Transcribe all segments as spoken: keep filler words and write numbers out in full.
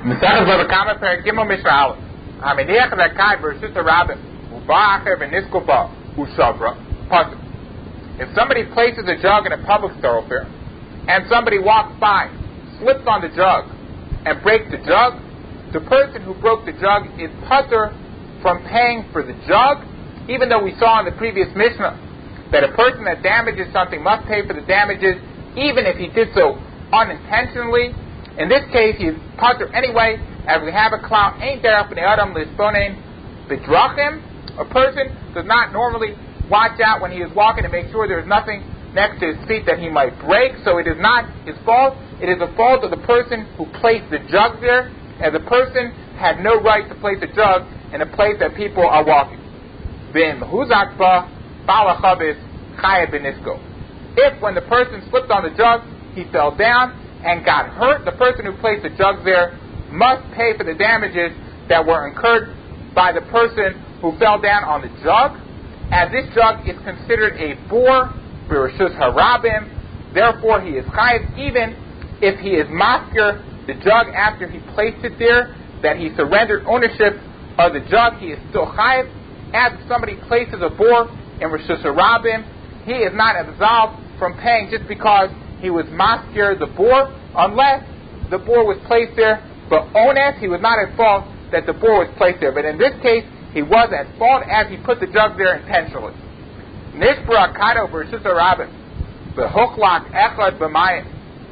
Mesachas Bava Kama Per Gimel Mishnah Aleph. Haminiach Zakai versus the Rabbin. Uba Acher V'Niskoba Ushavra Pasuk. If somebody places a jug in a public thoroughfare, and somebody walks by, slips on the jug, and breaks the jug, the person who broke the jug is putter from paying for the jug, even though we saw in the previous Mishnah that a person that damages something must pay for the damages, even if he did so unintentionally. In this case, he is putter anyway, as we have a clown, ain't derech b'nei adam lisponein b'drachim. A person does not normally watch out when he is walking to make sure there is nothing next to his feet that he might break, so it is not his fault. It is the fault of the person who placed the jug there, and the person had no right to place a jug in a place that people are walking. If when the person slipped on the jug, he fell down and got hurt, the person who placed the jug there must pay for the damages that were incurred by the person who fell down on the jug, as this jug is considered a bor b'reshus harabim. Therefore, he is chayiv, even if he is masker the jug after he placed it there, that he surrendered ownership of the jug, he is still chayiv. As if somebody places a bor in reshus harabim, he is not absolved from paying just because he was masker the bor, unless the bor was placed there but ones, he was not at fault that the bor was placed there. But in this case, he was at fault as he put the jug there intentionally. Nishbra kato versus harabim, v'hochlak echad b'mayim,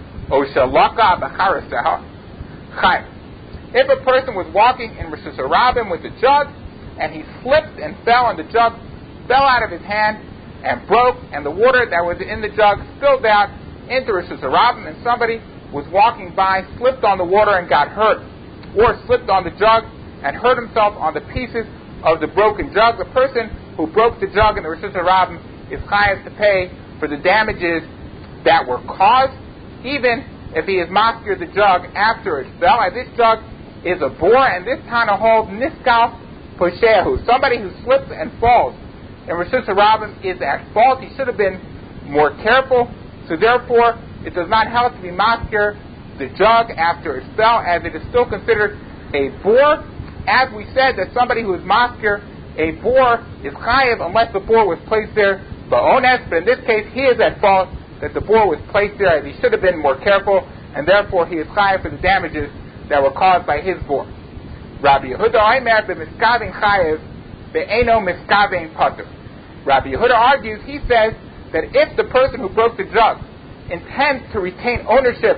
o shalaka b'charas sehar. Chayim. If a person was walking in reshus harabim with a jug, and he slipped and fell, and the jug fell out of his hand and broke, and the water that was in the jug spilled out into reshus harabim, and somebody was walking by, slipped on the water and got hurt, or slipped on the jug and hurt himself on the pieces of the broken jug, the person who broke the jug in the reshus harabim is chayav to pay for the damages that were caused, even if he has mastered the jug after it fell. And this jug is a bor, and this Tana holds niskal poshehu. Somebody who slips and falls in reshus harabim is at fault. He should have been more careful. So therefore, it does not help to be masker the jug after it fell, as it is still considered a bor. As we said, that somebody who is masker a bor is chayiv unless the bor was placed there ba'ones, but in this case, he is at fault that the bor was placed there, as he should have been more careful, and therefore he is chayiv for the damages that were caused by his bor. Rabbi Yehuda Omer b'miskavin chayiv be'eno miskavin patur. Rabbi Yehuda argues, he says that if the person who broke the jug intends to retain ownership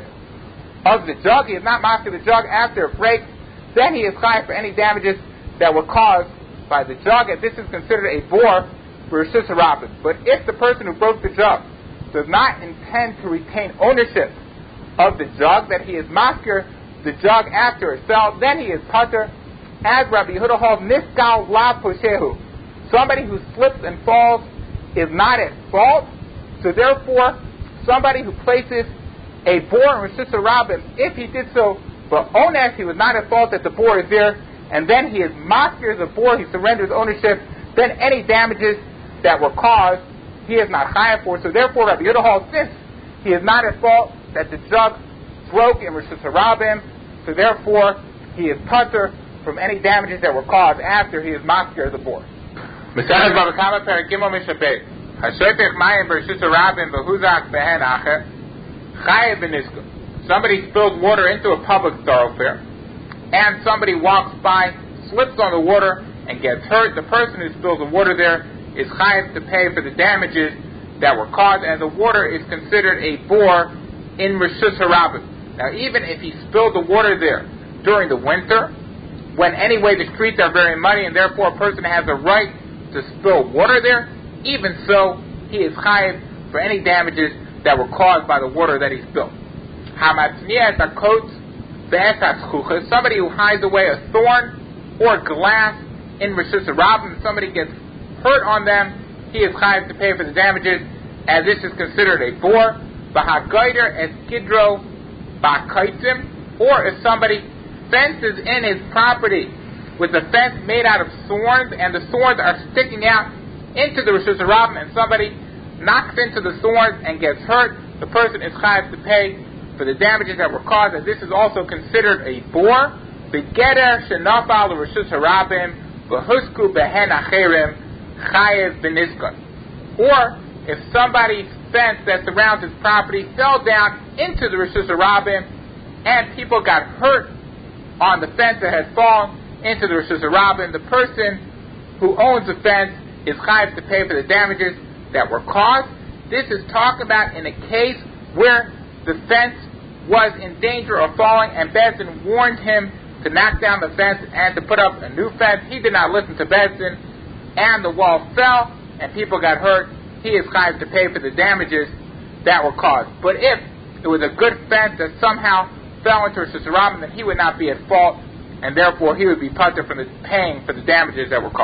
of the jug, he is not master the jug after it breaks, then he is chayav for any damages that were caused by the jug, and this is considered a bor for reshus harabim. But if the person who broke the jug does not intend to retain ownership of the jug, that he is masker the jug after it fell, then he is patur, as Rabbi Yehuda holds niskal la poshehu. Somebody who slips and falls is not at fault, so therefore somebody who places a bor in reshus harabim, if he did so but ones, he was not at fault that the bor is there, and then he is masker the bor, he surrenders ownership, then any damages that were caused, he is not chayav for. So therefore, Rabbi Yehuda holds, since he is not at fault that the jug broke in reshus harabim, so therefore he is patur from any damages that were caused after he is masker the bor. Mesachas Bava Kama Per Gimel Mishnah Beis. Hashepech mayim reshus harabim v'huzak behen acher chayav b'nisko. Somebody spills water into a public thoroughfare, and somebody walks by, slips on the water, and gets hurt. The person who spills the water there is chayav to pay for the damages that were caused, and the water is considered a bor in reshus harabim. Now, even if he spilled the water there during the winter, when anyway the streets are very muddy, and therefore a person has a right to spill water there, even so, he is chayav for any damages that were caused by the water that he spilled. Somebody who hides away a thorn or glass in reshus harabim, somebody gets hurt on them, he is chayav to pay for the damages, as this is considered a bor. B'hagayder es kidro b'kaitzim, or if somebody fences in his property with a fence made out of thorns, and the thorns are sticking out into the reshus harabim, and somebody knocks into the thorns and gets hurt, the person is chayav to pay for for the damages that were caused, and this is also considered a bore. Begeder shenafal l'reshus harabim v'husku behen acherim chayev b'nizkon. Or if somebody's fence that surrounds his property fell down into the reshus harabim, and people got hurt on the fence that had fallen into the reshus harabim, the person who owns the fence is chayev to pay for the damages that were caused. This is talked about in a case where the fence was in danger of falling, and Bezdin warned him to knock down the fence and to put up a new fence. He did not listen to Bezdin, and the wall fell, and people got hurt. He is chayav to pay for the damages that were caused. But if it was a good fence that somehow fell into a reshus harabim, then he would not be at fault, and therefore he would be punished from the paying for the damages that were caused.